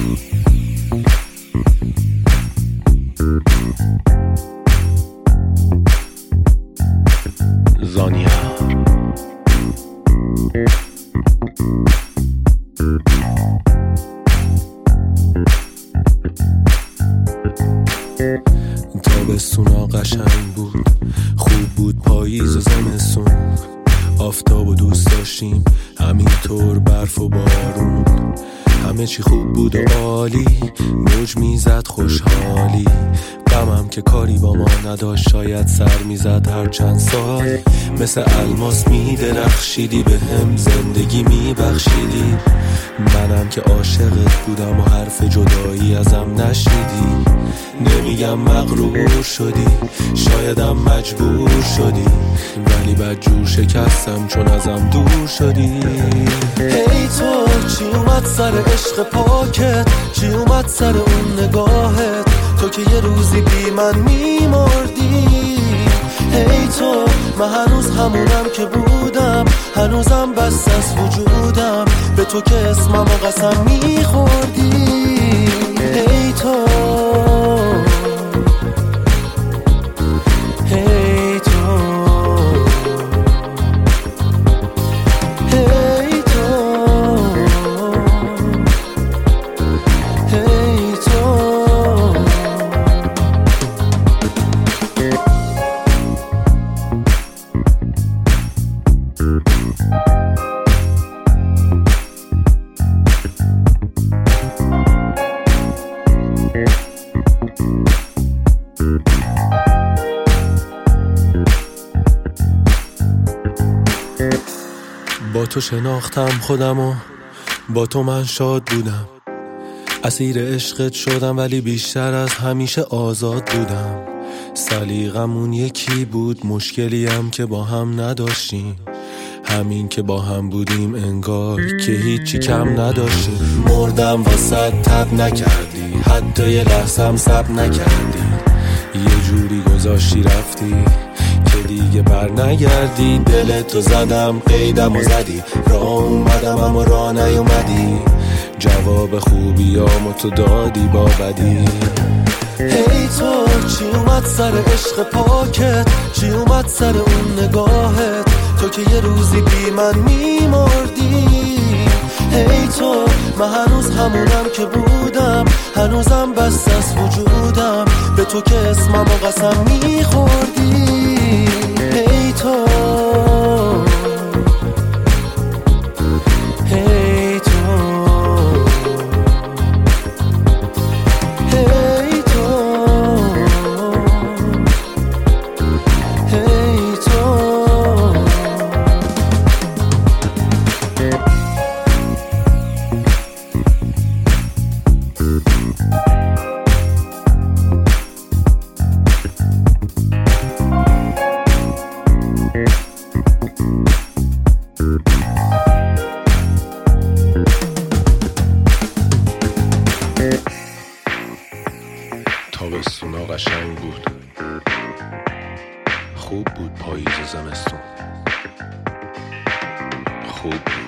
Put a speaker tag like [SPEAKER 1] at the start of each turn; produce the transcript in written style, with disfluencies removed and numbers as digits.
[SPEAKER 1] زانیا تابستونا قشنگ بود، خوب بود پاییز و زمستون، آفتاب و دوست داشتیم همینطور، برف و بارون، همه چی خوب بود و عالی، موج میزد خوشحالی، غمم که کاری با ما نداشت، شاید سر میزد هر چند سال، مثل الماس میدرخشیدی به هم، زندگی میبخشیدی، منم که عاشقت بودم و حرف جدایی ازم نشنیدی، نمیگم مغرور شدی، شایدم مجبور شدی، ولی بدجور شکستم چون ازم دور شدی. هی تو چی اومد سر عشق پاکت، چی اومد سر اون نگاهت، تو که یه روزی بی من میمردی. هی تو من هنوز همونم که بودم، هنوزم بس از وجودم، به تو که اسمم و قسم میخوردی. هی تو هی تو هی تو هی تو با تو شناختم خودمو، با تو من شاد بودم، اسیر عشقت شدم ولی بیشتر از همیشه آزاد بودم. سلیقمون یکی بود، مشکلیم که با هم نداشتیم، همین که با هم بودیم انگار که هیچی کم نداشتیم. مردم واسه تب نکردی، حتی یه لحظم سب نکردی، یه جوری گذاشتی رفتی که دیگه بر نگردی. دلتو زدم قیدم و زدی، راه اومدم اما راه نیومدی، جواب خوبیامو تو دادی با بدی. هی تو چی اومد سر عشق پاکت، چی اومد سر اون نگاهت، تو که یه روزی بی من میمردی. هی تو من هنوز همونم که بودم، هنوزم بس از وجودم، به تو که اسمم و قسم میخوردی. هی تو هی تو هی تو هی تو تابستونا قشنگ بود، خوب بود پاییز و زمستون، خوب بود.